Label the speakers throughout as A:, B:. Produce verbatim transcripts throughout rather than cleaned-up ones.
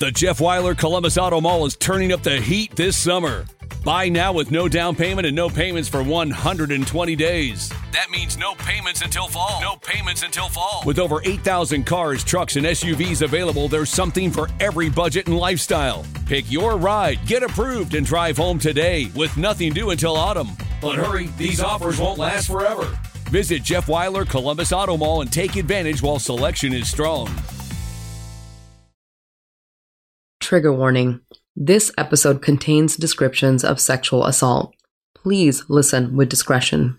A: The Jeff Weiler Columbus Auto Mall is turning up the heat this summer. Buy now with no down payment and no payments for one hundred twenty days. That means no payments until fall. No payments until fall. With over eight thousand cars, trucks, and S U Vs available, there's something for every budget and lifestyle. Pick your ride, get approved, and drive home today with nothing due until autumn. But hurry, these offers won't last forever. Visit Jeff Weiler Columbus Auto Mall and take advantage while selection is strong.
B: Trigger warning. This episode contains descriptions of sexual assault. Please listen with discretion.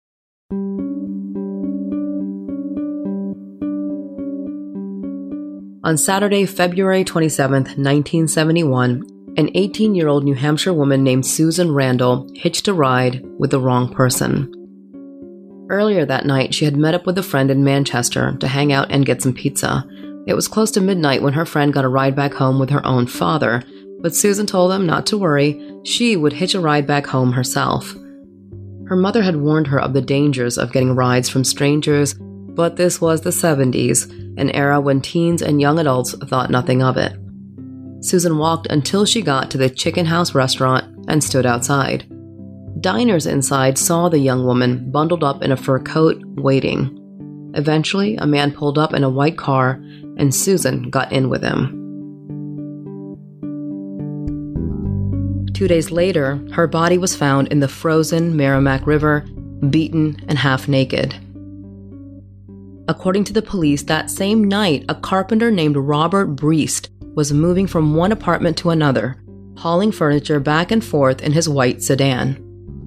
B: On Saturday, February twenty-seventh, nineteen seventy-one, an eighteen-year-old New Hampshire woman named Susan Randall hitched a ride with the wrong person. Earlier that night, she had met up with a friend in Manchester to hang out and get some pizza. It was close to midnight when her friend got a ride back home with her own father, but Susan told them not to worry, she would hitch a ride back home herself. Her mother had warned her of the dangers of getting rides from strangers, but this was the seventies, an era when teens and young adults thought nothing of it. Susan walked until she got to the Chicken House restaurant and stood outside. Diners inside saw the young woman bundled up in a fur coat, waiting. Eventually, a man pulled up in a white car, and Susan got in with him. Two days later, her body was found in the frozen Merrimack River, beaten and half naked. According to the police, that same night, a carpenter named Robert Breest was moving from one apartment to another, hauling furniture back and forth in his white sedan.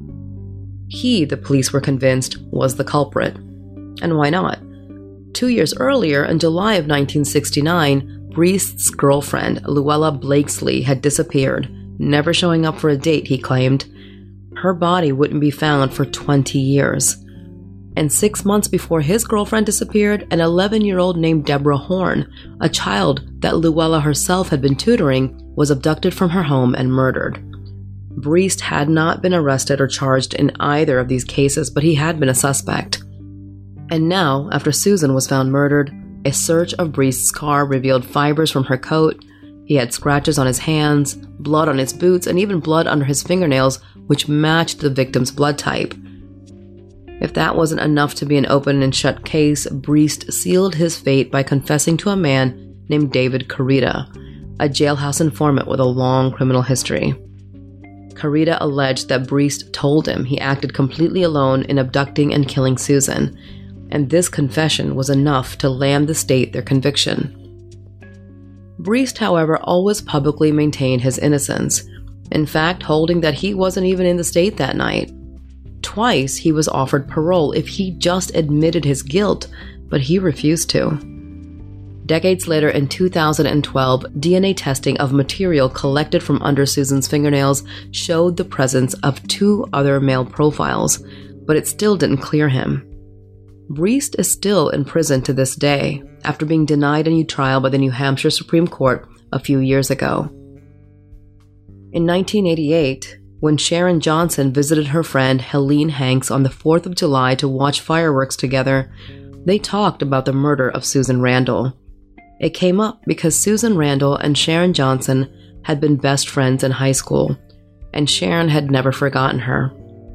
B: He, the police were convinced, was the culprit. And why not? Two years earlier, in July of nineteen sixty-nine, Breest's girlfriend, Luella Blakesley, had disappeared, never showing up for a date, he claimed. Her body wouldn't be found for twenty years. And six months before his girlfriend disappeared, an eleven-year-old named Deborah Horn, a child that Luella herself had been tutoring, was abducted from her home and murdered. Breest had not been arrested or charged in either of these cases, but he had been a suspect. And now, after Susan was found murdered, a search of Breest's car revealed fibers from her coat. He had scratches on his hands, blood on his boots, and even blood under his fingernails, which matched the victim's blood type. If that wasn't enough to be an open and shut case, Breest sealed his fate by confessing to a man named David Carita, a jailhouse informant with a long criminal history. Carita alleged that Breest told him he acted completely alone in abducting and killing Susan, and this confession was enough to land the state their conviction. Breest, however, always publicly maintained his innocence, in fact holding that he wasn't even in the state that night. Twice he was offered parole if he just admitted his guilt, but he refused to. Decades later, in two thousand twelve, D N A testing of material collected from under Susan's fingernails showed the presence of two other male profiles, but it still didn't clear him. Breest is still in prison to this day, after being denied a new trial by the New Hampshire Supreme Court a few years ago. In nineteen eighty-eight, when Sharon Johnson visited her friend Helene Hanks on the fourth of July to watch fireworks together, they talked about the murder of Susan Randall. It came up because Susan Randall and Sharon Johnson had been best friends in high school, and Sharon had never forgotten her.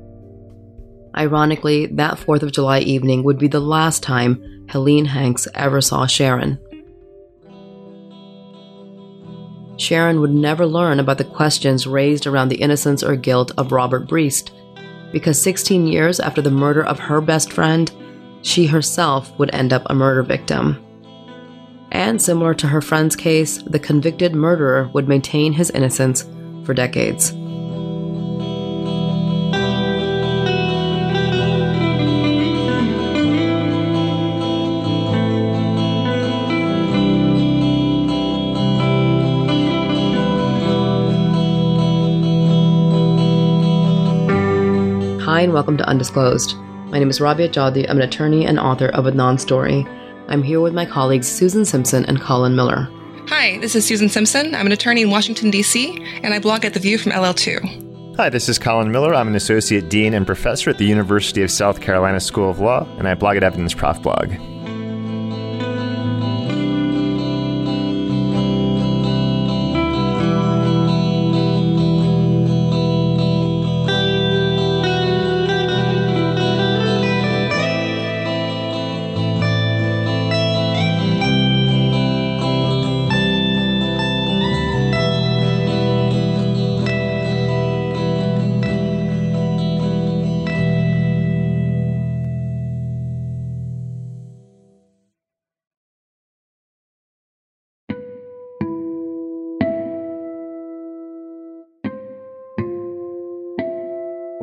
B: Ironically, that fourth of July evening would be the last time Helene Hanks ever saw Sharon. Sharon would never learn about the questions raised around the innocence or guilt of Robert Breest, because sixteen years after the murder of her best friend, she herself would end up a murder victim. And similar to her friend's case, the convicted murderer would maintain his innocence for decades. Hi, and welcome to Undisclosed. My name is Rabia Jawdi. I'm an attorney and author of Adnan Story. I'm here with my colleagues Susan Simpson and Colin Miller.
C: Hi, this is Susan Simpson. I'm an attorney in Washington, D C, and I blog at The View from L L two.
D: Hi, this is Colin Miller. I'm an associate dean and professor at the University of South Carolina School of Law, and I blog at Evidence Prof Blog.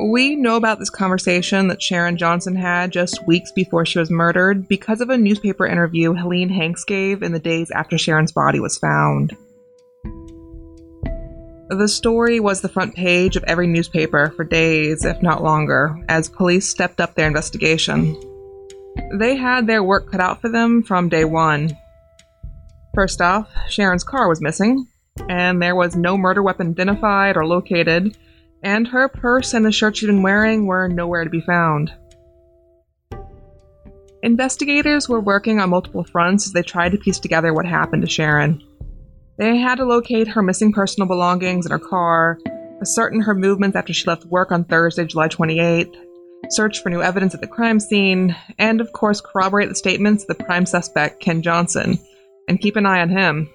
C: We know about this conversation that Sharon Johnson had just weeks before she was murdered because of a newspaper interview Helene Hanks gave in the days after Sharon's body was found. The story was the front page of every newspaper for days, if not longer, as police stepped up their investigation. They had their work cut out for them from day one. First off, Sharon's car was missing, and there was no murder weapon identified or located, and her purse and the shirt she'd been wearing were nowhere to be found. Investigators were working on multiple fronts as they tried to piece together what happened to Sharon. They had to locate her missing personal belongings in her car, ascertain her movements after she left work on Thursday, July twenty-eighth, search for new evidence at the crime scene, and of course corroborate the statements of the prime suspect, Ken Johnson, and keep an eye on him.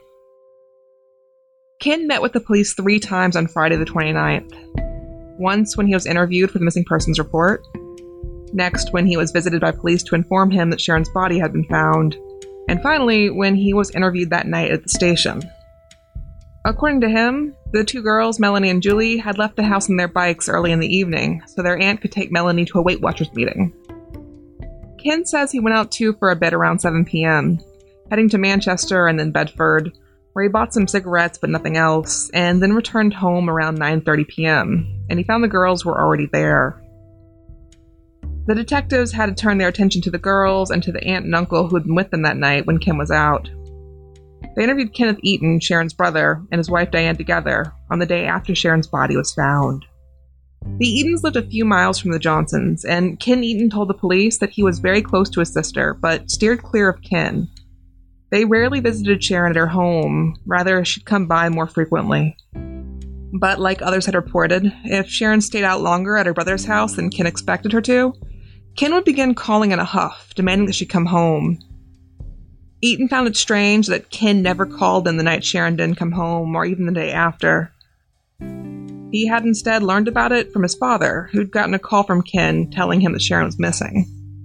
C: Ken met with the police three times on Friday the twenty-ninth. Once when he was interviewed for the missing persons report. Next when he was visited by police to inform him that Sharon's body had been found. And finally when he was interviewed that night at the station. According to him, the two girls, Melanie and Julie, had left the house on their bikes early in the evening so their aunt could take Melanie to a Weight Watchers meeting. Ken says he went out too for a bit around seven p.m., heading to Manchester and then Bedford, where he bought some cigarettes but nothing else, and then returned home around nine thirty p.m., and he found the girls were already there. The detectives had to turn their attention to the girls and to the aunt and uncle who had been with them that night when Ken was out. They interviewed Kenneth Eaton, Sharon's brother, and his wife Diane together on the day after Sharon's body was found. The Eatons lived a few miles from the Johnsons, and Ken Eaton told the police that he was very close to his sister, but steered clear of Ken. They rarely visited Sharon at her home, rather she'd come by more frequently. But like others had reported, if Sharon stayed out longer at her brother's house than Ken expected her to, Ken would begin calling in a huff, demanding that she come home. Eaton found it strange that Ken never called in the night Sharon didn't come home, or even the day after. He had instead learned about it from his father, who'd gotten a call from Ken telling him that Sharon was missing.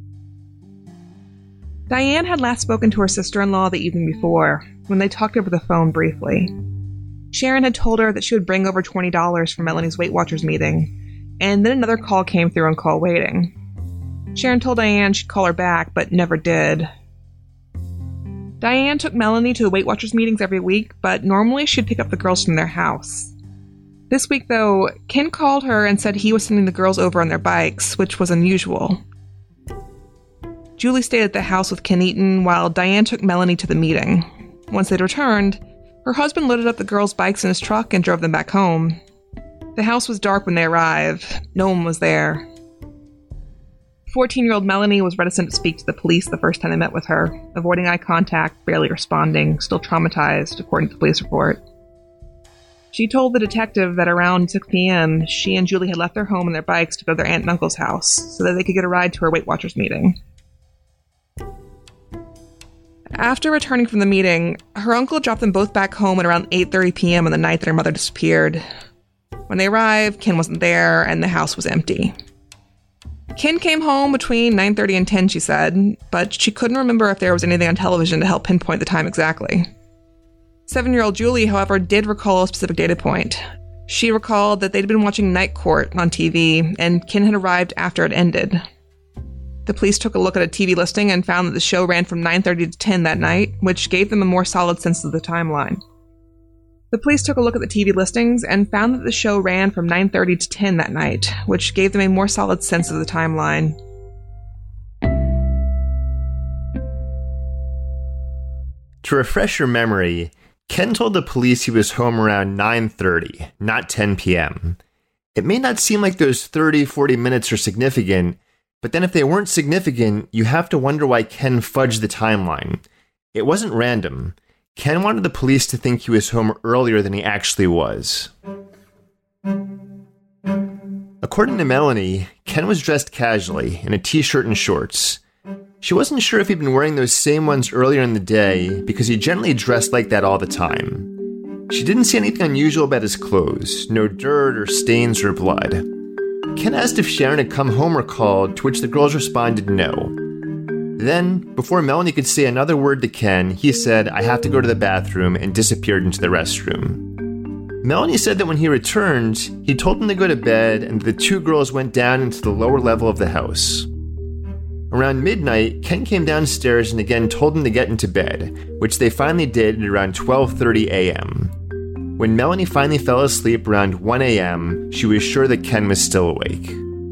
C: Diane had last spoken to her sister-in-law the evening before, when they talked over the phone briefly. Sharon had told her that she would bring over twenty dollars for Melanie's Weight Watchers meeting, and then another call came through on call waiting. Sharon told Diane she'd call her back, but never did. Diane took Melanie to the Weight Watchers meetings every week, but normally she'd pick up the girls from their house. This week, though, Ken called her and said he was sending the girls over on their bikes, which was unusual. Julie stayed at the house with Ken Eaton while Diane took Melanie to the meeting. Once they'd returned, her husband loaded up the girls' bikes in his truck and drove them back home. The house was dark when they arrived. No one was there. fourteen-year-old Melanie was reticent to speak to the police the first time they met with her, avoiding eye contact, barely responding, still traumatized, according to the police report. She told the detective that around six p.m., she and Julie had left their home on their bikes to go to their aunt and uncle's house so that they could get a ride to her Weight Watchers meeting. After returning from the meeting, her uncle dropped them both back home at around eight thirty p.m. on the night that her mother disappeared. When they arrived, Ken wasn't there, and the house was empty. Ken came home between nine thirty and ten, she said, but she couldn't remember if there was anything on television to help pinpoint the time exactly. Seven-year-old Julie, however, did recall a specific data point. She recalled that they'd been watching Night Court on T V, and Ken had arrived after it ended. The police took a look at a T V listing and found that the show ran from nine thirty to ten that night, which gave them a more solid sense of the timeline. The police took a look at the T V listings and found that the show ran from nine thirty to ten that night, which gave them a more solid sense of the timeline.
D: To refresh your memory, Ken told the police he was home around nine thirty, not ten p.m. It may not seem like those thirty, forty minutes are significant, but then if they weren't significant, you have to wonder why Ken fudged the timeline. It wasn't random. Ken wanted the police to think he was home earlier than he actually was. According to Melanie, Ken was dressed casually in a t-shirt and shorts. She wasn't sure if he'd been wearing those same ones earlier in the day because he generally dressed like that all the time. She didn't see anything unusual about his clothes, no dirt or stains or blood. Ken asked if Sharon had come home or called, to which the girls responded no. Then, before Melanie could say another word to Ken, he said, "I have to go to the bathroom," and disappeared into the restroom. Melanie said that when he returned, he told them to go to bed and the two girls went down into the lower level of the house. Around midnight, Ken came downstairs and again told them to get into bed, which they finally did at around twelve thirty a.m. When Melanie finally fell asleep around one a.m., she was sure that Ken was still awake.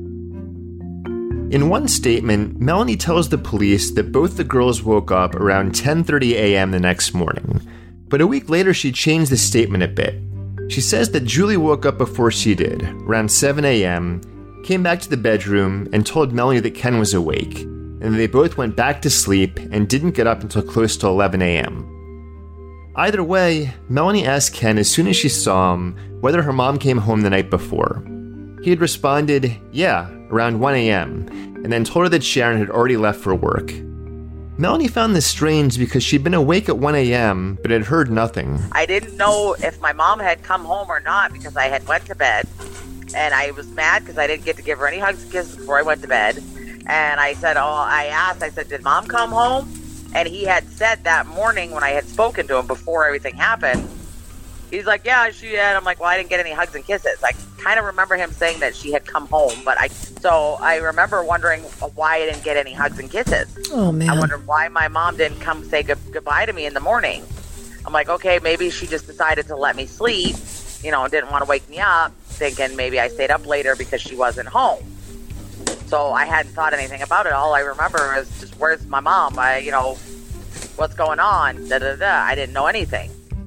D: In one statement, Melanie tells the police that both the girls woke up around ten thirty a.m. the next morning, but a week later she changed the statement a bit. She says that Julie woke up before she did, around seven a.m., came back to the bedroom and told Melanie that Ken was awake, and they both went back to sleep and didn't get up until close to eleven a.m. Either way, Melanie asked Ken as soon as she saw him whether her mom came home the night before. He had responded, yeah, around one a.m., and then told her that Sharon had already left for work. Melanie found this strange because she'd been awake at one a.m., but had heard nothing.
E: I didn't know if my mom had come home or not because I had went to bed, and I was mad because I didn't get to give her any hugs and kisses before I went to bed. And I said, oh, I asked, I said, did mom come home? And he had said that morning when I had spoken to him before everything happened, he's like, yeah, she had. I'm like, well, I didn't get any hugs and kisses. I kind of remember him saying that she had come home, but I, so I remember wondering why I didn't get any hugs and kisses.
F: Oh, man.
E: I wondered why my mom didn't come say good, goodbye to me in the morning. I'm like, okay, maybe she just decided to let me sleep, you know, and didn't want to wake me up, thinking maybe I stayed up later because she wasn't home. So I hadn't thought anything about it. All I remember is just, where's my mom? I, you know, what's going on? Da, da, da. I didn't know anything.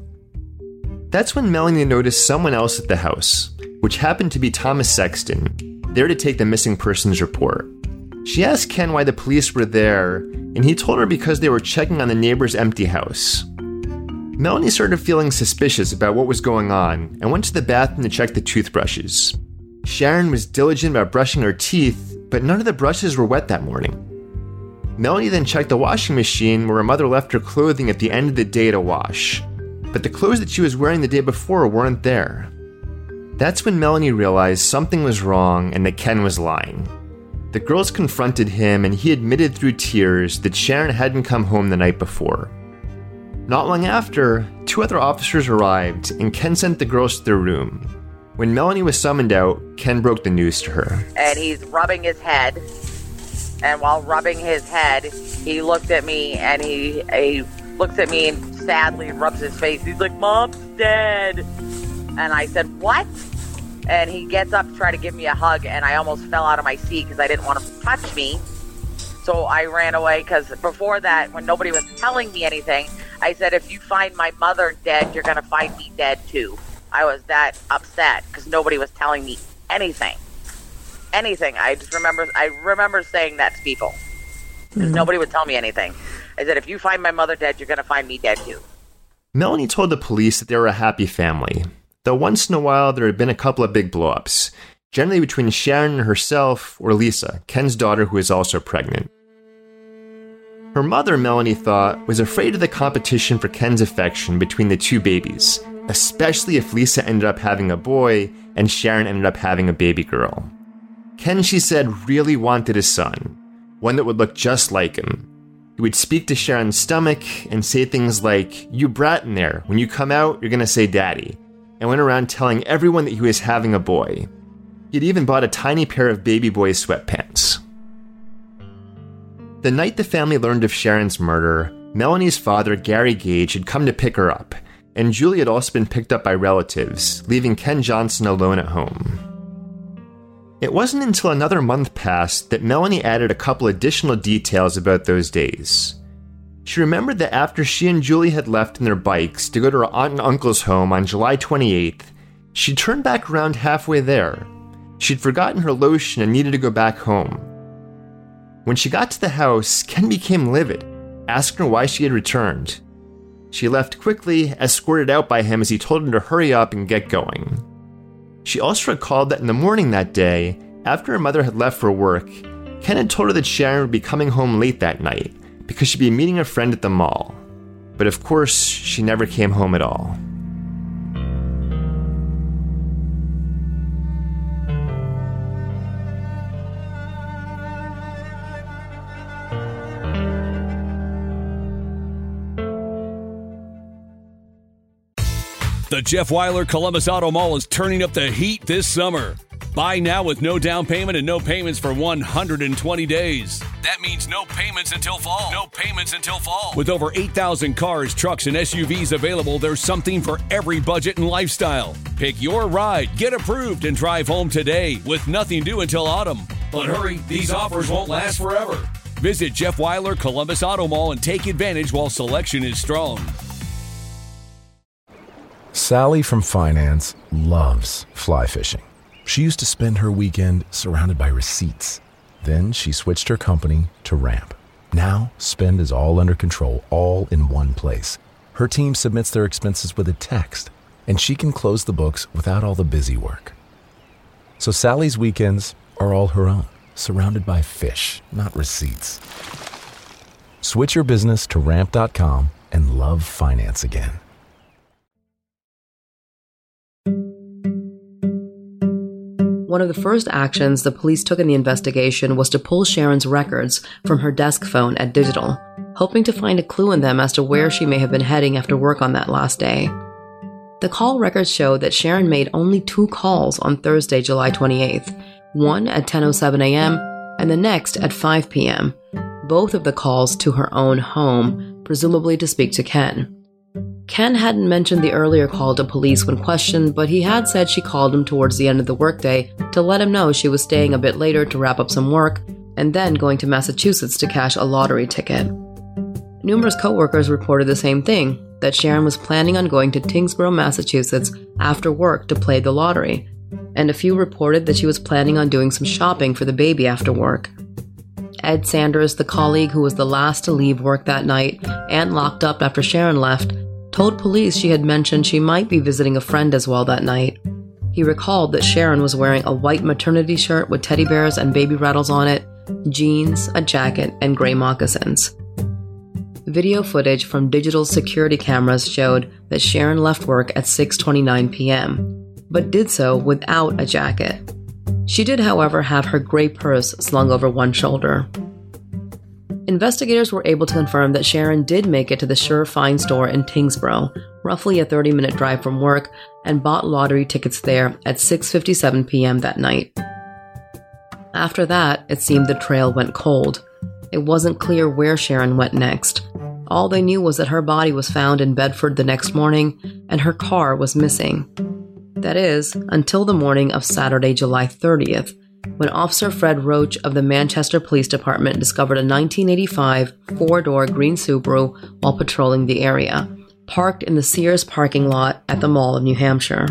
D: That's when Melanie noticed someone else at the house, which happened to be Thomas Sexton, there to take the missing persons report. She asked Ken why the police were there, and he told her because they were checking on the neighbor's empty house. Melanie started feeling suspicious about what was going on and went to the bathroom to check the toothbrushes. Sharon was diligent about brushing her teeth, but none of the brushes were wet that morning. Melanie then checked the washing machine where her mother left her clothing at the end of the day to wash, but the clothes that she was wearing the day before weren't there. That's when Melanie realized something was wrong and that Ken was lying. The girls confronted him and he admitted through tears that Sharon hadn't come home the night before. Not long after, two other officers arrived and Ken sent the girls to their room. When Melanie was summoned out, Ken broke the news to her.
E: And he's rubbing his head. And while rubbing his head, he looked at me and he, he looks at me and sadly rubs his face. He's like, Mom's dead. And I said, what? And he gets up to try to give me a hug, and I almost fell out of my seat because I didn't want him to touch me. So I ran away because before that, when nobody was telling me anything, I said, if you find my mother dead, you're going to find me dead too. I was that upset because nobody was telling me anything. Anything. I just remember, I remember saying that to people because mm-hmm. nobody would tell me anything. I said, if you find my mother dead, you're going to find me dead too.
D: Melanie told the police that they were a happy family, though once in a while there had been a couple of big blow-ups, generally between Sharon and herself or Lisa, Ken's daughter who is also pregnant. Her mother, Melanie thought, was afraid of the competition for Ken's affection between the two babies, especially if Lisa ended up having a boy and Sharon ended up having a baby girl. Ken, she said, really wanted a son, one that would look just like him. He would speak to Sharon's stomach and say things like, you brat in there, when you come out, you're gonna say daddy, and went around telling everyone that he was having a boy. He'd even bought a tiny pair of baby boy sweatpants. The night the family learned of Sharon's murder, Melanie's father, Gary Gage, had come to pick her up, and Julie had also been picked up by relatives, leaving Ken Johnson alone at home. It wasn't until another month passed that Melanie added a couple additional details about those days. She remembered that after she and Julie had left in their bikes to go to her aunt and uncle's home on July twenty-eighth, she turned back around halfway there. She'd forgotten her lotion and needed to go back home. When she got to the house, Ken became livid, asking her why she had returned. She left quickly, escorted out by him as he told her to hurry up and get going. She also recalled that in the morning that day, after her mother had left for work, Ken had told her that Sharon would be coming home late that night because she'd be meeting a friend at the mall. But of course, she never came home at all.
A: The Jeff Weiler Columbus Auto Mall is turning up the heat this summer. Buy now with no down payment and no payments for one hundred twenty days. That means no payments until fall. No payments until fall. With over eight thousand cars, trucks, and S U Vs available, there's something for every budget and lifestyle. Pick your ride, get approved, and drive home today with nothing due until autumn. But hurry, these offers won't last forever. Visit Jeff Weiler Columbus Auto Mall and take advantage while selection is strong.
F: Sally from finance loves fly fishing. She used to spend her weekend surrounded by receipts. Then she switched her company to Ramp. Now, spend is all under control, all in one place. Her team submits their expenses with a text, and she can close the books without all the busy work. So Sally's weekends are all her own, surrounded by fish, not receipts. Switch your business to ramp dot com and love finance again.
B: One of the first actions the police took in the investigation was to pull Sharon's records from her desk phone at Digital, hoping to find a clue in them as to where she may have been heading after work on that last day. The call records showed that Sharon made only two calls on Thursday, July twenty-eighth, one at ten oh seven a.m. and the next at five p.m., both of the calls to her own home, presumably to speak to Ken. Ken hadn't mentioned the earlier call to police when questioned, but he had said she called him towards the end of the workday to let him know she was staying a bit later to wrap up some work and then going to Massachusetts to cash a lottery ticket. Numerous coworkers reported the same thing, that Sharon was planning on going to Tyngsboro, Massachusetts after work to play the lottery, and a few reported that she was planning on doing some shopping for the baby after work. Ed Sanders, the colleague who was the last to leave work that night and locked up after Sharon left, told police she had mentioned she might be visiting a friend as well that night. He recalled that Sharon was wearing a white maternity shirt with teddy bears and baby rattles on it, jeans, a jacket, and gray moccasins. Video footage from Digital's security cameras showed that Sharon left work at six twenty-nine p.m., but did so without a jacket. She did, however, have her gray purse slung over one shoulder. Investigators were able to confirm that Sharon did make it to the Sure Fine store in Tyngsboro, roughly a thirty-minute drive from work, and bought lottery tickets there at six fifty-seven p.m. that night. After that, it seemed the trail went cold. It wasn't clear where Sharon went next. All they knew was that her body was found in Bedford the next morning, and her car was missing. That is, until the morning of Saturday, July thirtieth, when Officer Fred Roach of the Manchester Police Department discovered a nineteen eighty-five four-door green Subaru while patrolling the area, parked in the Sears parking lot at the Mall of New Hampshire.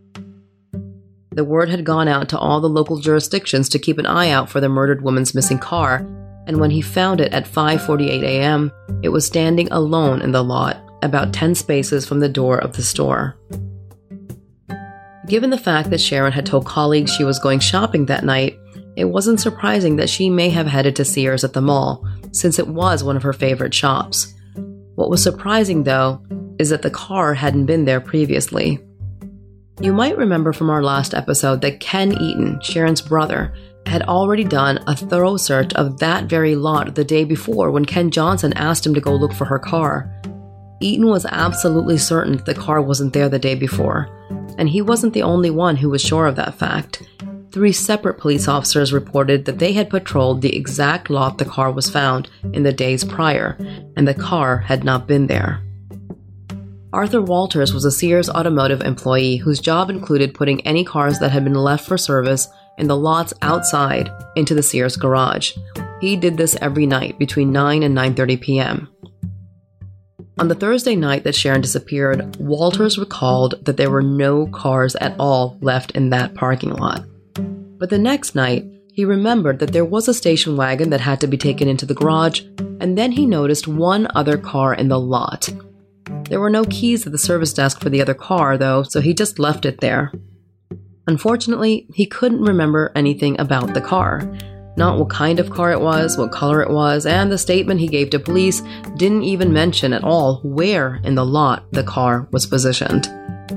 B: The word had gone out to all the local jurisdictions to keep an eye out for the murdered woman's missing car, and when he found it at five forty-eight a.m., it was standing alone in the lot, about ten spaces from the door of the store. Given the fact that Sharon had told colleagues she was going shopping that night, it wasn't surprising that she may have headed to Sears at the mall, since it was one of her favorite shops. What was surprising, though, is that the car hadn't been there previously. You might remember from our last episode that Ken Eaton, Sharon's brother, had already done a thorough search of that very lot the day before when Ken Johnson asked him to go look for her car. Eaton was absolutely certain that the car wasn't there the day before, and he wasn't the only one who was sure of that fact. Three separate police officers reported that they had patrolled the exact lot the car was found in the days prior, and the car had not been there. Arthur Walters was a Sears Automotive employee whose job included putting any cars that had been left for service in the lots outside into the Sears garage. He did this every night between nine and nine thirty p.m. On the Thursday night that Sharon disappeared, Walters recalled that there were no cars at all left in that parking lot. But the next night, he remembered that there was a station wagon that had to be taken into the garage, and then he noticed one other car in the lot. There were no keys at the service desk for the other car, though, so he just left it there. Unfortunately, he couldn't remember anything about the car. Not what kind of car it was, what color it was, and the statement he gave to police didn't even mention at all where in the lot the car was positioned.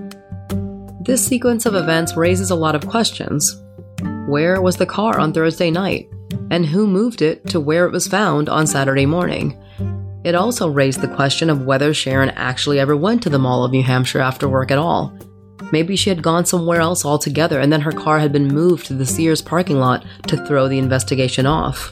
B: This sequence of events raises a lot of questions. Where was the car on Thursday night? And who moved it to where it was found on Saturday morning? It also raised the question of whether Sharon actually ever went to the Mall of New Hampshire after work at all. Maybe she had gone somewhere else altogether and then her car had been moved to the Sears parking lot to throw the investigation off.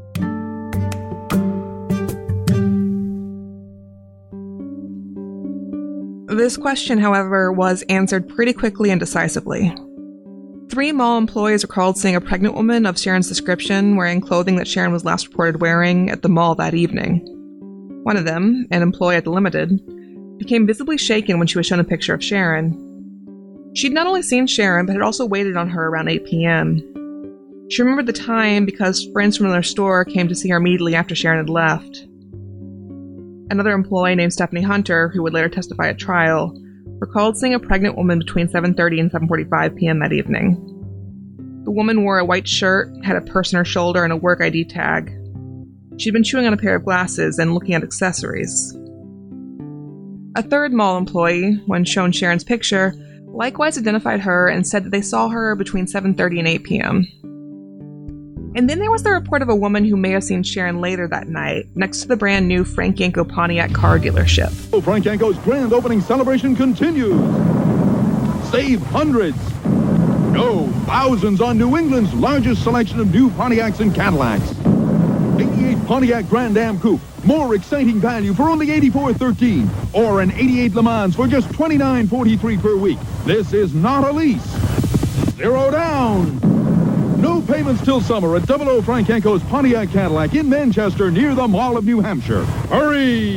C: This question, however, was answered pretty quickly and decisively. Three mall employees recalled seeing a pregnant woman of Sharon's description wearing clothing that Sharon was last reported wearing at the mall that evening. One of them, an employee at the Limited, became visibly shaken when she was shown a picture of Sharon. She'd not only seen Sharon, but had also waited on her around eight p.m. She remembered the time because friends from another store came to see her immediately after Sharon had left. Another employee named Stephanie Hunter, who would later testify at trial, recalled seeing a pregnant woman between seven thirty and seven forty-five p.m. that evening. The woman wore a white shirt, had a purse on her shoulder, and a work I D tag. She'd been chewing on a pair of glasses and looking at accessories. A third mall employee, when shown Sharon's picture, likewise identified her and said that they saw her between seven thirty and eight p.m. And then there was the report of a woman who may have seen Sharon later that night, next to the brand new Frank Yanko Pontiac car dealership.
G: Frank Yanko's grand opening celebration continues. Save hundreds, no, thousands on New England's largest selection of new Pontiacs and Cadillacs. eighty-eight Pontiac Grand Am Coupe, more exciting value for only eighty-four thirteen, or an eighty-eight Le Mans for just twenty-nine forty-three per week. This is not a lease. Zero down. No payments till summer at double oh Frank Yanko's Pontiac Cadillac in Manchester near the Mall of New Hampshire. Hurry!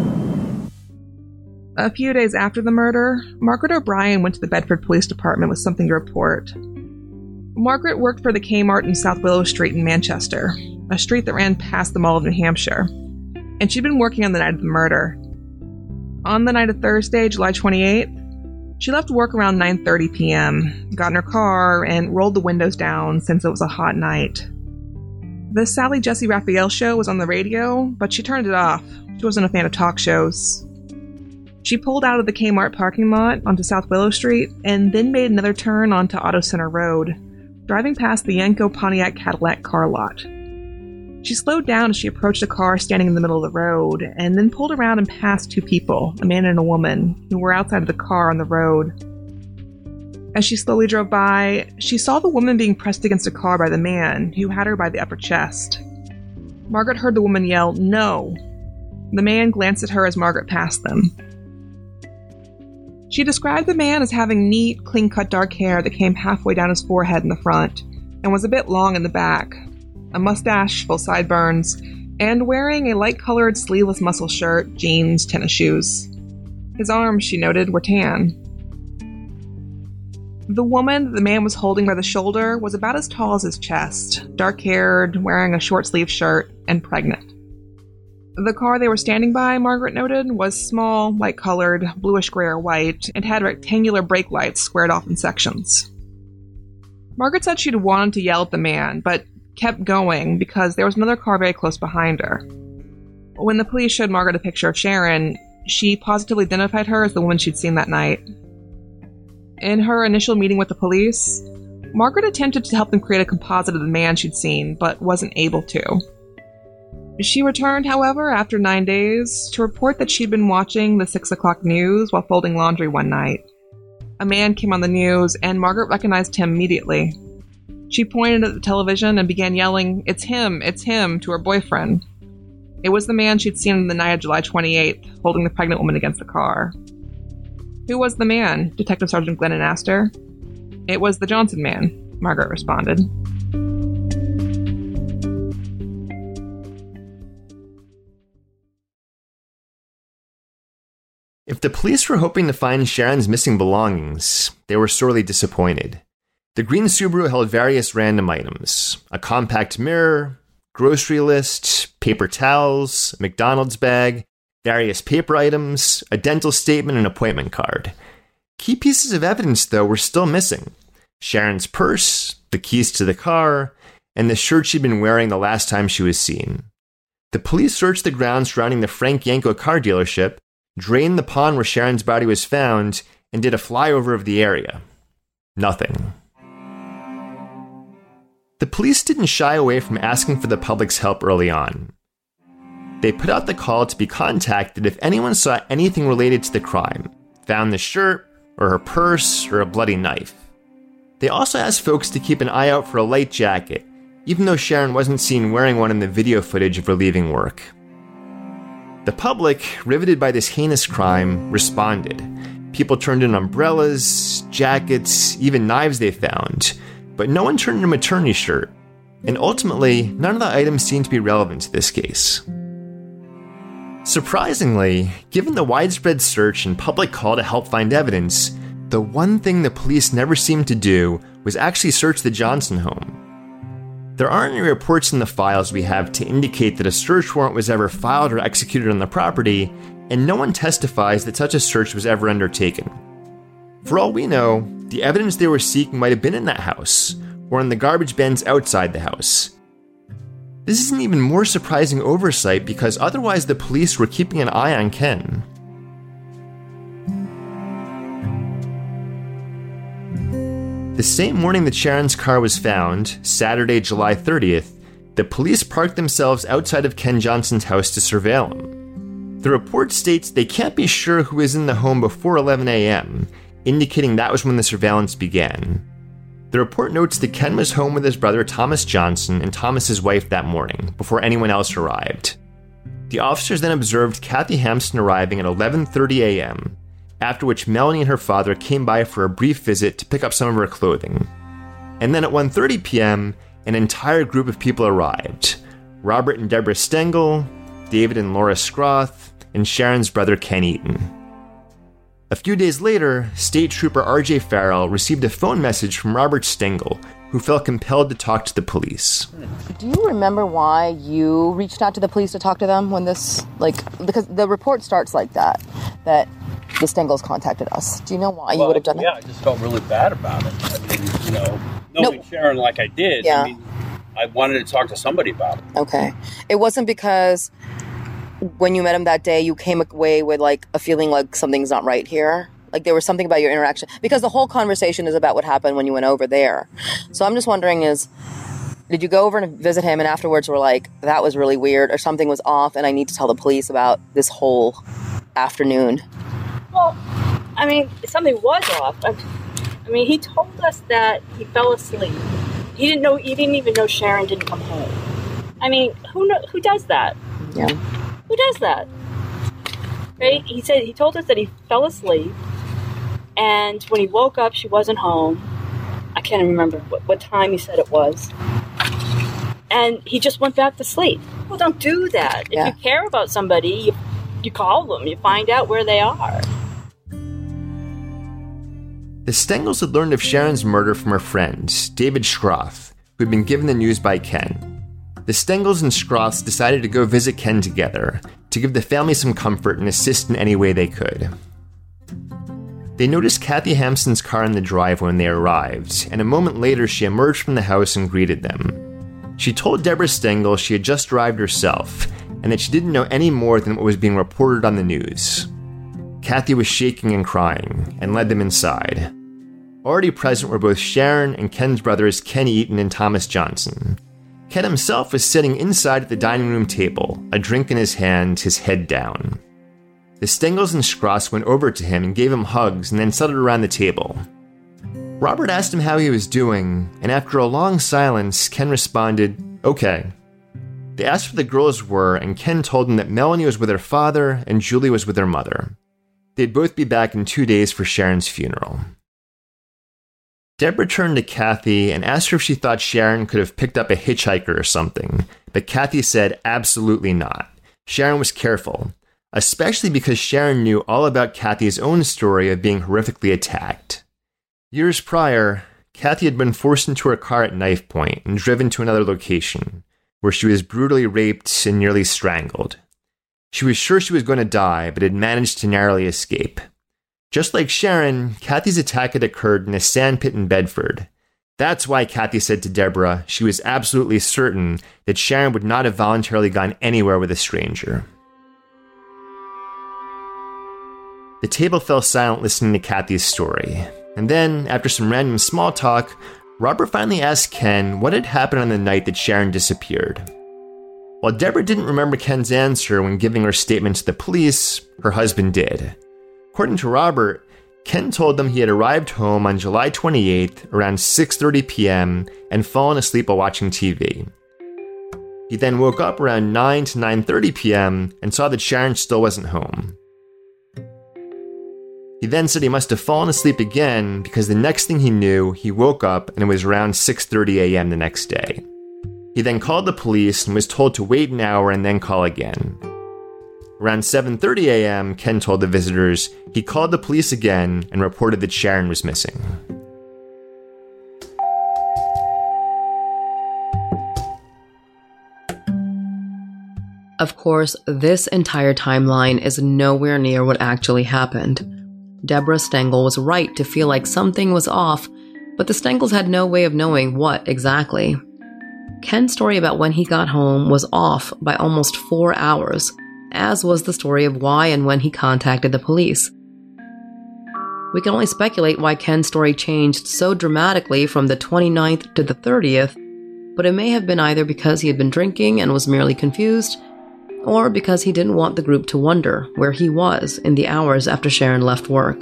C: A few days after the murder, Margaret O'Brien went to the Bedford Police Department with something to report. Margaret worked for the Kmart in South Willow Street in Manchester, a street that ran past the Mall of New Hampshire, and she'd been working on the night of the murder. On the night of Thursday, July twenty-eighth, she left work around nine thirty p.m., got in her car, and rolled the windows down since it was a hot night. The Sally Jessy Raphael show was on the radio, but she turned it off. She wasn't a fan of talk shows. She pulled out of the Kmart parking lot onto South Willow Street and then made another turn onto Auto Center Road, driving past the Yanko Pontiac Cadillac car lot. She slowed down as she approached a car standing in the middle of the road, and then pulled around and passed two people, a man and a woman, who were outside of the car on the road. As she slowly drove by, she saw the woman being pressed against a car by the man, who had her by the upper chest. Margaret heard the woman yell, "No!" The man glanced at her as Margaret passed them. She described the man as having neat, clean-cut dark hair that came halfway down his forehead in the front, and was a bit long in the back, a mustache, full sideburns, and wearing a light-colored sleeveless muscle shirt, jeans, tennis shoes. His arms, she noted, were tan. The woman the man was holding by the shoulder was about as tall as his chest, dark-haired, wearing a short-sleeved shirt, and pregnant. The car they were standing by, Margaret noted, was small, light-colored, bluish-gray or white, and had rectangular brake lights squared off in sections. Margaret said she'd wanted to yell at the man, but kept going because there was another car very close behind her. When the police showed Margaret a picture of Sharon, she positively identified her as the woman she'd seen that night. In her initial meeting with the police, Margaret attempted to help them create a composite of the man she'd seen, but wasn't able to. She returned, however, after nine days, to report that she'd been watching the six o'clock news while folding laundry one night. A man came on the news, and Margaret recognized him immediately. She pointed at the television and began yelling, "It's him! It's him!" to her boyfriend. It was the man she'd seen on the night of July twenty-eighth, holding the pregnant woman against the car. "Who was the man?" Detective Sergeant Glennon asked her. "It was the Johnson man," Margaret responded.
D: If the police were hoping to find Sharon's missing belongings, they were sorely disappointed. The green Subaru held various random items: a compact mirror, grocery list, paper towels, a McDonald's bag, various paper items, a dental statement, and an appointment card. Key pieces of evidence, though, were still missing: Sharon's purse, the keys to the car, and the shirt she'd been wearing the last time she was seen. The police searched the grounds surrounding the Frank Yanko car dealership, drained the pond where Sharon's body was found, and did a flyover of the area. Nothing. The police didn't shy away from asking for the public's help early on. They put out the call to be contacted if anyone saw anything related to the crime, found the shirt, or her purse, or a bloody knife. They also asked folks to keep an eye out for a light jacket, even though Sharon wasn't seen wearing one in the video footage of her leaving work. The public, riveted by this heinous crime, responded. People turned in umbrellas, jackets, even knives they found, but no one turned in a maternity shirt, and ultimately, none of the items seemed to be relevant to this case. Surprisingly, given the widespread search and public call to help find evidence, the one thing the police never seemed to do was actually search the Johnson home. There aren't any reports in the files we have to indicate that a search warrant was ever filed or executed on the property, and no one testifies that such a search was ever undertaken. For all we know, the evidence they were seeking might have been in that house, or in the garbage bins outside the house. This is an even more surprising oversight because otherwise the police were keeping an eye on Ken. The same morning that Sharon's car was found, Saturday, July thirtieth, the police parked themselves outside of Ken Johnson's house to surveil him. The report states they can't be sure who was in the home before eleven a.m., indicating that was when the surveillance began. The report notes that Ken was home with his brother Thomas Johnson and Thomas's wife that morning, before anyone else arrived. The officers then observed Kathy Hampson arriving at eleven thirty a.m., after which Melanie and her father came by for a brief visit to pick up some of her clothing. And then at one thirty p.m., an entire group of people arrived. Robert and Deborah Stengel, David and Laura Scroth, and Sharon's brother Ken Eaton. A few days later, State Trooper R J Farrell received a phone message from Robert Stengel, who felt compelled to talk to the police.
B: Do you remember why you reached out to the police to talk to them when this, like, because the report starts like that, that the Stengels contacted us. Do you know why well, you would have done
H: yeah,
B: that?
H: Yeah, I just felt really bad about it. I mean, you know, knowing nope. Sharon like I did,
B: yeah.
H: I mean, I wanted to talk to somebody about it.
B: Okay. It wasn't because when you met him that day, you came away with, like, a feeling like something's not right here? Like, there was something about your interaction? Because the whole conversation is about what happened when you went over there. So I'm just wondering is, did you go over and visit him and afterwards were like, that was really weird, or something was off and I need to tell the police about this whole afternoon?
I: Well, I mean, something was off. I, I mean, he told us that he fell asleep. He didn't know. He didn't even know Sharon didn't come home. I mean, who know, who does that?
B: Yeah.
I: Who does that? Right? He said he told us that he fell asleep, and when he woke up, she wasn't home. I can't remember what, what time he said it was. And he just went back to sleep. Well, don't do that. If
B: yeah.
I: you care about somebody, you you call them. You find out where they are.
D: The Stengels had learned of Sharon's murder from her friend, David Scroth, who had been given the news by Ken. The Stengels and Scroths decided to go visit Ken together, to give the family some comfort and assist in any way they could. They noticed Kathy Hampson's car in the driveway when they arrived, and a moment later she emerged from the house and greeted them. She told Deborah Stengel she had just arrived herself, and that she didn't know any more than what was being reported on the news. Kathy was shaking and crying, and led them inside. Already present were both Sharon and Ken's brothers Ken Eaton and Thomas Johnson. Ken himself was sitting inside at the dining room table, a drink in his hand, his head down. The Stengels and Scroths went over to him and gave him hugs and then settled around the table. Robert asked him how he was doing, and after a long silence, Ken responded, "Okay." They asked where the girls were, and Ken told them that Melanie was with her father and Julie was with her mother. They'd both be back in two days for Sharon's funeral. Deborah turned to Kathy and asked her if she thought Sharon could have picked up a hitchhiker or something, but Kathy said absolutely not. Sharon was careful, especially because Sharon knew all about Kathy's own story of being horrifically attacked. Years prior, Kathy had been forced into her car at knife point and driven to another location, where she was brutally raped and nearly strangled. She was sure she was going to die, but had managed to narrowly escape. Just like Sharon, Kathy's attack had occurred in a sandpit in Bedford. That's why Kathy said to Deborah she was absolutely certain that Sharon would not have voluntarily gone anywhere with a stranger. The table fell silent listening to Kathy's story, and then, after some random small talk, Robert finally asked Ken what had happened on the night that Sharon disappeared. While Deborah didn't remember Ken's answer when giving her statement to the police, her husband did. According to Robert, Ken told them he had arrived home on July twenty-eighth around six thirty p.m. and fallen asleep while watching T V. He then woke up around nine to nine thirty p.m. and saw that Sharon still wasn't home. He then said he must have fallen asleep again because the next thing he knew, he woke up and it was around six thirty a.m. the next day. He then called the police and was told to wait an hour and then call again. Around seven thirty a.m., Ken told the visitors he called the police again and reported that Sharon was missing.
B: Of course, this entire timeline is nowhere near what actually happened. Deborah Stengel was right to feel like something was off, but the Stengels had no way of knowing what exactly. Ken's story about when he got home was off by almost four hours, as was the story of why and when he contacted the police. We can only speculate why Ken's story changed so dramatically from the twenty-ninth to the thirtieth, but it may have been either because he had been drinking and was merely confused, or because he didn't want the group to wonder where he was in the hours after Sharon left work.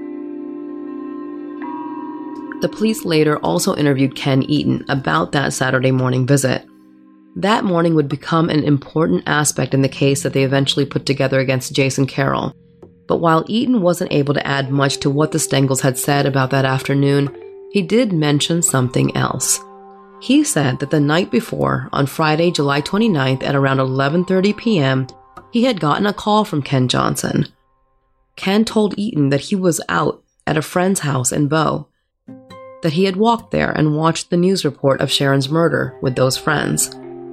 B: The police later also interviewed Ken Eaton about that Saturday morning visit. That morning would become an important aspect in the case that they eventually put together against Jason Carroll. But while Eaton wasn't able to add much to what the Stengels had said about that afternoon, he did mention something else. He said that the night before, on Friday, July twenty-ninth at around eleven thirty p.m., he had gotten a call from Ken Johnson. Ken told Eaton that he was out at a friend's house in Bow, that he had walked there and watched the news report of Sharon's murder with those friends.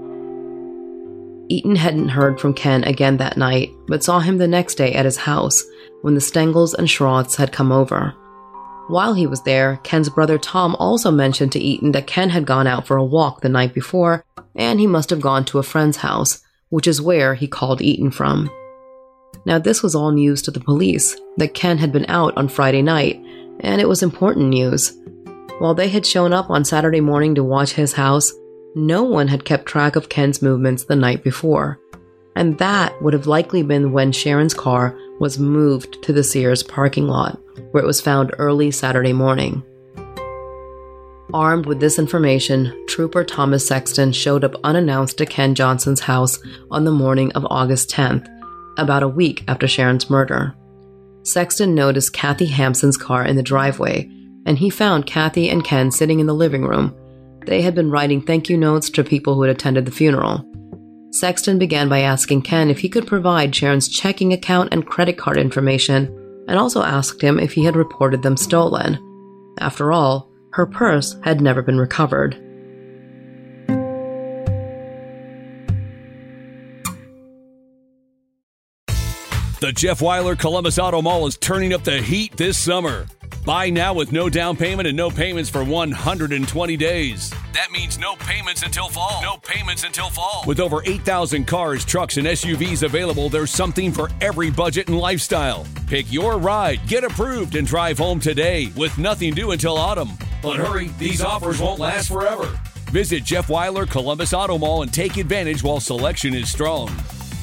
B: Eaton hadn't heard from Ken again that night, but saw him the next day at his house when the Stengels and Schroths had come over. While he was there, Ken's brother Tom also mentioned to Eaton that Ken had gone out for a walk the night before, and he must have gone to a friend's house, which is where he called Eaton from. Now, this was all news to the police, that Ken had been out on Friday night, and it was important news. While they had shown up on Saturday morning to watch his house, no one had kept track of Ken's movements the night before, and that would have likely been when Sharon's car was moved to the Sears parking lot, where it was found early Saturday morning. Armed with this information, Trooper Thomas Sexton showed up unannounced to Ken Johnson's house on the morning of August tenth, about a week after Sharon's murder. Sexton noticed Kathy Hampson's car in the driveway, and he found Kathy and Ken sitting in the living room. They had been writing thank you notes to people who had attended the funeral. Sexton began by asking Ken if he could provide Sharon's checking account and credit card information, and also asked him if he had reported them stolen. After all, her purse had never been recovered.
A: The Jeff Weiler Columbus Auto Mall is turning up the heat this summer. Buy now with no down payment and no payments for one hundred twenty days. That means no payments until fall. No payments until fall. With over eight thousand cars, trucks, and S U Vs available, there's something for every budget and lifestyle. Pick your ride, get approved, and drive home today with nothing due until autumn. But hurry, these offers won't last forever. Visit Jeff Weiler Columbus Auto Mall and take advantage while selection is strong.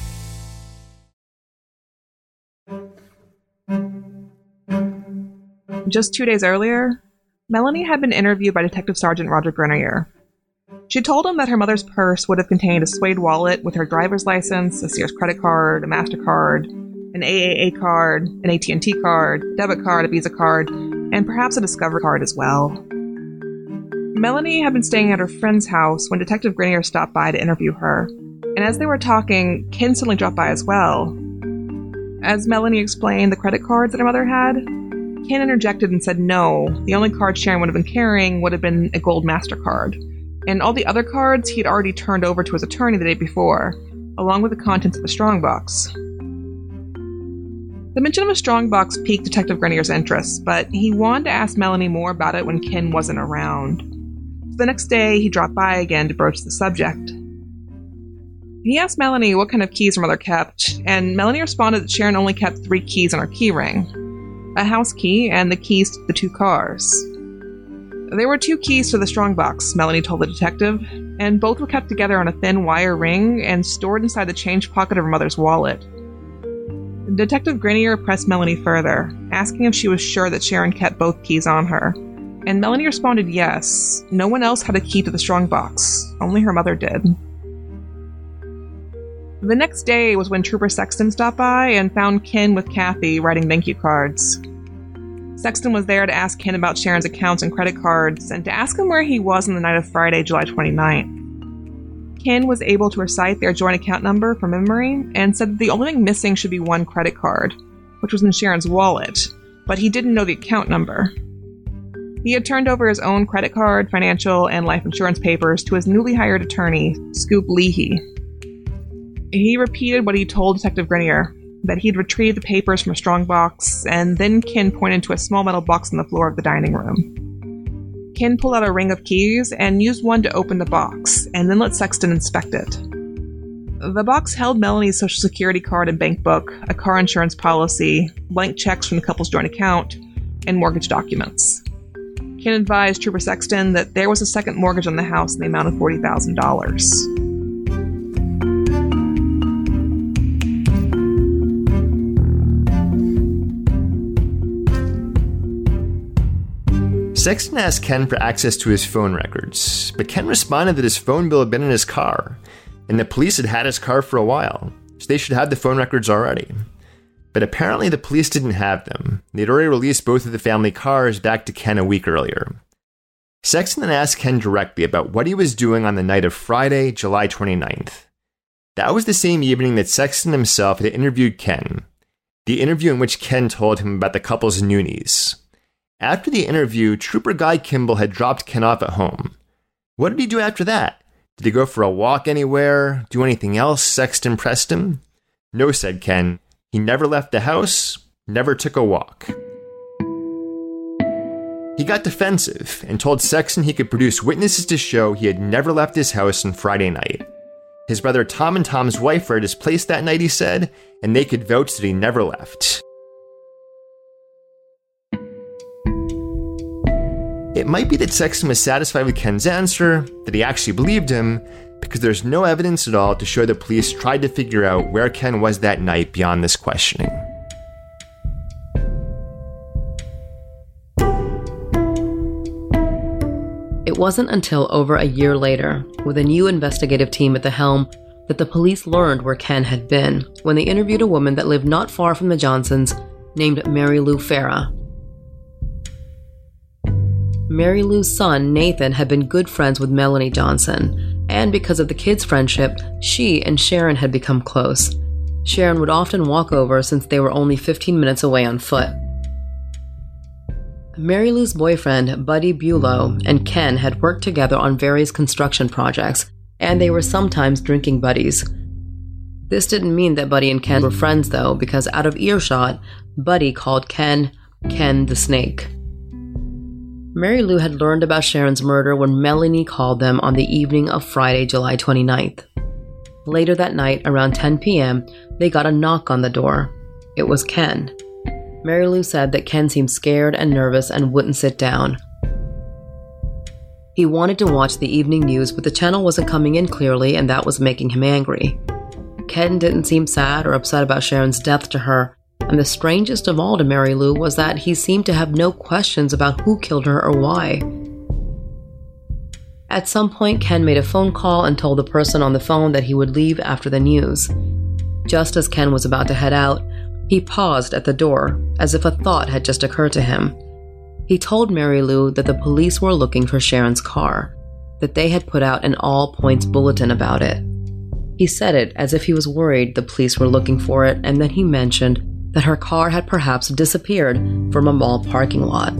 C: Just two days earlier, Melanie had been interviewed by Detective Sergeant Roger Grenier. She told him that her mother's purse would have contained a suede wallet with her driver's license, a Sears credit card, a MasterCard, an A A A card, an A T and T card, a debit card, a Visa card, and perhaps a Discover card as well. Melanie had been staying at her friend's house when Detective Grenier stopped by to interview her, and as they were talking, Ken suddenly dropped by as well. As Melanie explained the credit cards that her mother had, Ken interjected and said no, the only card Sharon would have been carrying would have been a gold MasterCard, and all the other cards he had already turned over to his attorney the day before, along with the contents of the strongbox. The mention of a strongbox piqued Detective Grenier's interest, but he wanted to ask Melanie more about it when Ken wasn't around. So the next day, he dropped by again to broach the subject. He asked Melanie what kind of keys her mother kept, and Melanie responded that Sharon only kept three keys on her key ring. A house key and the keys to the two cars. There were two keys to the strongbox, Melanie told the detective, and both were kept together on a thin wire ring and stored inside the change pocket of her mother's wallet. Detective Grenier pressed Melanie further, asking if she was sure that Sharon kept both keys on her, and Melanie responded yes. No one else had a key to the strongbox, only her mother did. The next day was when Trooper Sexton stopped by and found Ken with Kathy writing thank you cards. Sexton was there to ask Ken about Sharon's accounts and credit cards, and to ask him where he was on the night of Friday, July twenty-ninth. Ken was able to recite their joint account number from memory, and said that the only thing missing should be one credit card, which was in Sharon's wallet, but he didn't know the account number. He had turned over his own credit card, financial, and life insurance papers to his newly hired attorney, Scoop Leahy. He repeated what he told Detective Grenier, that he'd retrieved the papers from a strongbox, and then Ken pointed to a small metal box on the floor of the dining room. Ken pulled out a ring of keys and used one to open the box, and then let Sexton inspect it. The box held Melanie's social security card and bank book, a car insurance policy, blank checks from the couple's joint account, and mortgage documents. Ken advised Trooper Sexton that there was a second mortgage on the house in the amount of forty thousand dollars.
D: Sexton asked Ken for access to his phone records, but Ken responded that his phone bill had been in his car, and the police had had his car for a while, so they should have the phone records already. But apparently the police didn't have them. They'd already released both of the family cars back to Ken a week earlier. Sexton then asked Ken directly about what he was doing on the night of Friday, July twenty-ninth. That was the same evening that Sexton himself had interviewed Ken, the interview in which Ken told him about the couple's Noonies. After the interview, Trooper Guy Kimball had dropped Ken off at home. What did he do after that? Did he go for a walk anywhere? Do anything else? Sexton pressed him. No, said Ken. He never left the house, never took a walk. He got defensive and told Sexton he could produce witnesses to show he had never left his house on Friday night. His brother Tom and Tom's wife were at his place that night, he said, and they could vouch that he never left. It might be that Sexton was satisfied with Ken's answer, that he actually believed him, because there's no evidence at all to show the police tried to figure out where Ken was that night beyond this questioning.
B: It wasn't until over a year later, with a new investigative team at the helm, that the police learned where Ken had been when they interviewed a woman that lived not far from the Johnsons named Mary Lou Farah. Mary Lou's son, Nathan, had been good friends with Melanie Johnson, and because of the kids' friendship, she and Sharon had become close. Sharon would often walk over since they were only fifteen minutes away on foot. Mary Lou's boyfriend, Buddy Bulow, and Ken had worked together on various construction projects, and they were sometimes drinking buddies. This didn't mean that Buddy and Ken were friends, though, because out of earshot, Buddy called Ken, Ken the Snake. Mary Lou had learned about Sharon's murder when Melanie called them on the evening of Friday, July twenty-ninth. Later that night, around ten p.m., they got a knock on the door. It was Ken. Mary Lou said that Ken seemed scared and nervous and wouldn't sit down. He wanted to watch the evening news, but the channel wasn't coming in clearly, and that was making him angry. Ken didn't seem sad or upset about Sharon's death to her, and the strangest of all to Mary Lou was that he seemed to have no questions about who killed her or why. At some point, Ken made a phone call and told the person on the phone that he would leave after the news. Just as Ken was about to head out, he paused at the door, as if a thought had just occurred to him. He told Mary Lou that the police were looking for Sharon's car, that they had put out an all-points bulletin about it. He said it as if he was worried the police were looking for it, and then he mentioned that her car had perhaps disappeared from a mall parking lot.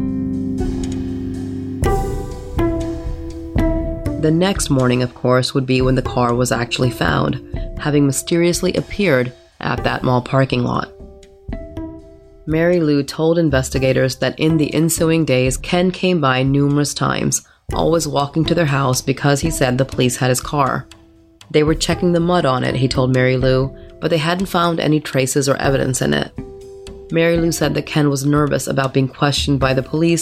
B: The next morning, of course, would be when the car was actually found, having mysteriously appeared at that mall parking lot. Mary Lou told investigators that in the ensuing days, Ken came by numerous times, always walking to their house because he said the police had his car. They were checking the mud on it, he told Mary Lou, but they hadn't found any traces or evidence in it. Mary Lou said that Ken was nervous about being questioned by the police,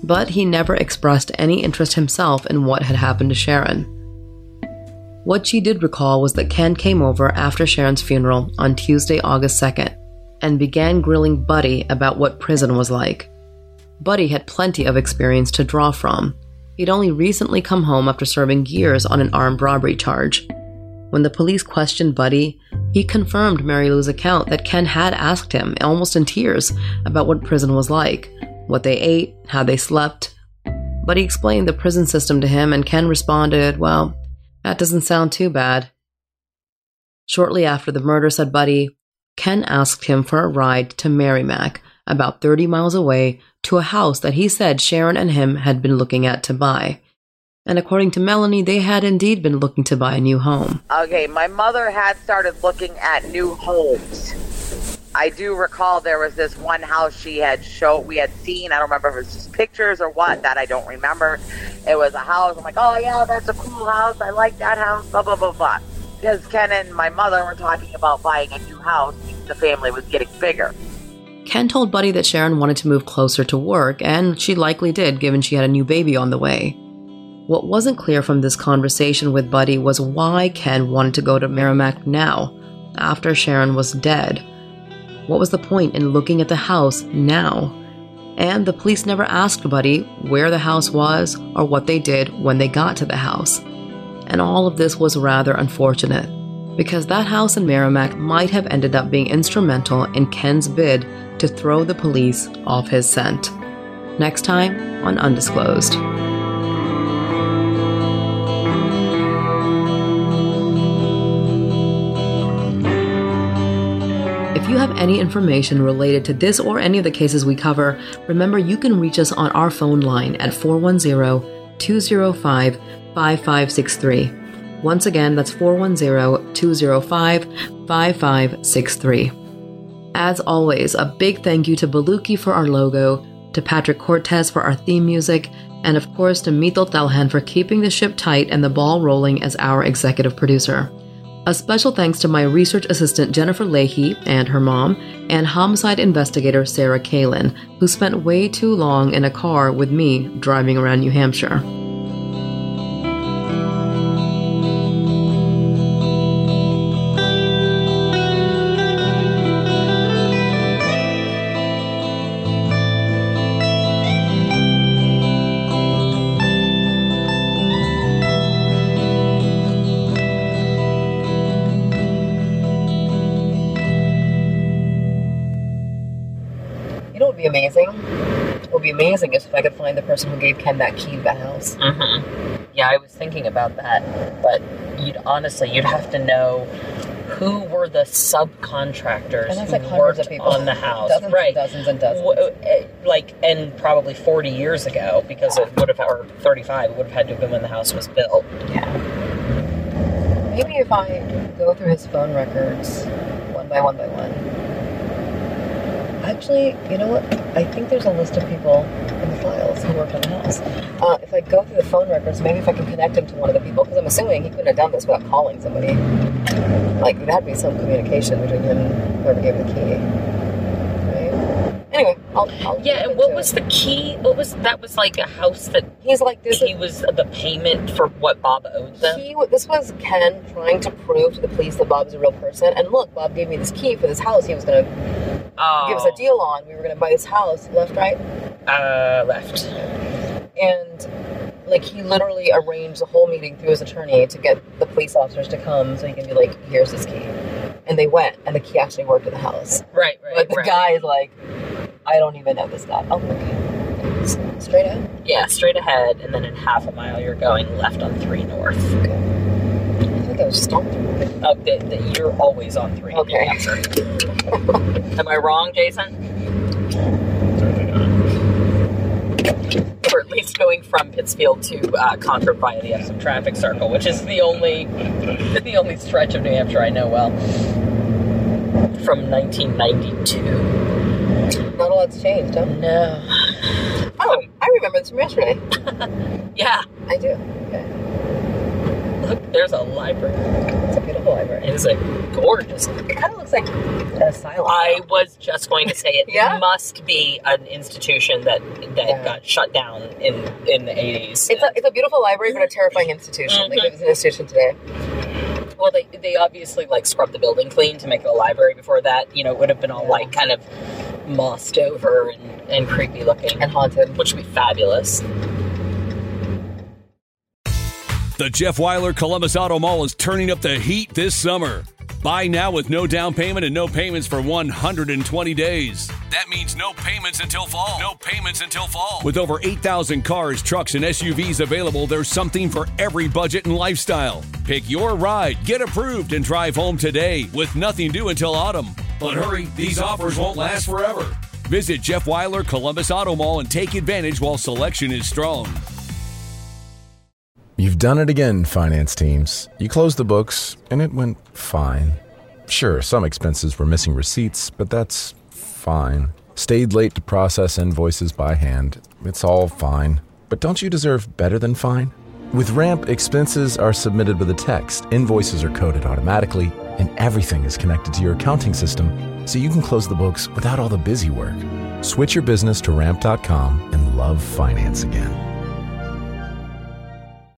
B: but he never expressed any interest himself in what had happened to Sharon. What she did recall was that Ken came over after Sharon's funeral on Tuesday, August second, and began grilling Buddy about what prison was like. Buddy had plenty of experience to draw from. He'd only recently come home after serving years on an armed robbery charge. When the police questioned Buddy, he confirmed Mary Lou's account that Ken had asked him, almost in tears, about what prison was like, what they ate, how they slept. Buddy explained the prison system to him, and Ken responded, "Well, that doesn't sound too bad." Shortly after the murder, said Buddy, Ken asked him for a ride to Merrimack, about thirty miles away, to a house that he said Sharon and him had been looking at to buy. And according to Melanie, they had indeed been looking to buy a new home.
E: Okay, my mother had started looking at new homes. I do recall there was this one house she had showed, we had seen. I don't remember if it was just pictures or what, that I don't remember. It was a house. I'm like, oh yeah, that's a cool house. I like that house, blah, blah, blah, blah. Because Ken and my mother were talking about buying a new house. The family was getting bigger.
B: Ken told Buddy that Sharon wanted to move closer to work, and she likely did, given she had a new baby on the way. What wasn't clear from this conversation with Buddy was why Ken wanted to go to Merrimack now, after Sharon was dead. What was the point in looking at the house now? And the police never asked Buddy where the house was or what they did when they got to the house. And all of this was rather unfortunate, because that house in Merrimack might have ended up being instrumental in Ken's bid to throw the police off his scent. Next time on Undisclosed. If you have any information related to this or any of the cases we cover, remember you can reach us on our phone line at four one zero, two zero five, five five six three. Once again, that's four one zero, two zero five, five five six three. As always, a big thank you to Baluki for our logo, to Patrick Cortez for our theme music, and of course to Mithil Thalhan for keeping the ship tight and the ball rolling as our executive producer. A special thanks to my research assistant Jennifer Leahy and her mom, and homicide investigator Sarah Kalin, who spent way too long in a car with me driving around New Hampshire. Amazing. It would be amazing if I could find the person who gave Ken that key to the house.
J: Mm-hmm. Yeah, I was thinking about that, but you'd honestly, you'd have to know who were the subcontractors
B: and that's
J: who
B: like
J: worked
B: of people.
J: on the house,
B: dozens
J: right?
B: And dozens and dozens.
J: W- like, and probably forty years ago, because it would have, or thirty-five, it would have had to have been when the house was built.
B: Yeah. Maybe if I go through his phone records one by one by one. Actually, you know what? I think there's a list of people in the files who worked on the house. Uh, if I go through the phone records, maybe if I can connect him to one of the people, because I'm assuming he couldn't have done this without calling somebody. Like, there had to be some communication between him and whoever gave him the key. Right? Anyway, I'll... I'll
J: yeah, and what was the key? What was... That was like a house that...
B: He's like... This
J: he was the payment for what Bob owed them?
B: He, this was Ken trying to prove to the police that Bob is a real person. And look, Bob gave me this key for this house he was going to...
J: Oh.
B: Give us a deal on. We were going to buy this house. Left, right?
J: Uh, left.
B: And, like, he literally arranged a whole meeting through his attorney to get the police officers to come so he can be like, here's this key. And they went, and the key actually worked at the house.
J: Right, right,
B: But the
J: right.
B: guy is like, I don't even know this guy. Oh, okay. Straight ahead?
J: Yeah, straight ahead, and then in half a mile you're going left on three north.
B: Okay. I think I was just on three.
J: Oh, the, the, you're always on three.
B: Okay.
J: Am I wrong, Jason? Or at least going from Pittsfield to uh, Concord via the Epsom traffic circle, which is the only the only stretch of New Hampshire I know well. From nineteen ninety-two.
B: Not a lot's changed, huh?
J: No.
B: Oh, I remember this from yesterday.
J: Yeah.
B: I do. Okay.
J: Look, there's a library.
B: It's a beautiful library.
J: It's like gorgeous.
B: It kind of looks
K: relaxing. An asylum.
J: I was just going to say it
K: Yeah?
J: must be an institution that that
K: Yeah.
J: got shut down in in the eighties.
K: It's a, it's a beautiful library, but a terrifying institution. Like, if it was an institution today.
J: Well, they they obviously like scrubbed the building clean to make it a library. Before that, you know, it would have been all like kind of mossed over and, and creepy looking
K: And haunted.
J: which would be fabulous.
A: The Jeff Weiler Columbus Auto Mall is turning up the heat this summer. Buy now with no down payment and no payments for one hundred twenty days. That means no payments until fall. No payments until fall. With over eight thousand cars, trucks, and S U Vs available, there's something for every budget and lifestyle. Pick your ride, get approved, and drive home today with nothing due until autumn. But hurry, these offers won't last forever. Visit Jeff Weiler Columbus Auto Mall and take advantage while selection is strong.
F: You've done it again, finance teams. You closed the books, and it went fine. Sure, some expenses were missing receipts, but that's fine. Stayed late to process invoices by hand. It's all fine. But don't you deserve better than fine? With Ramp, expenses are submitted with a text, invoices are coded automatically, and everything is connected to your accounting system, so you can close the books without all the busy work. Switch your business to ramp dot com and love finance again.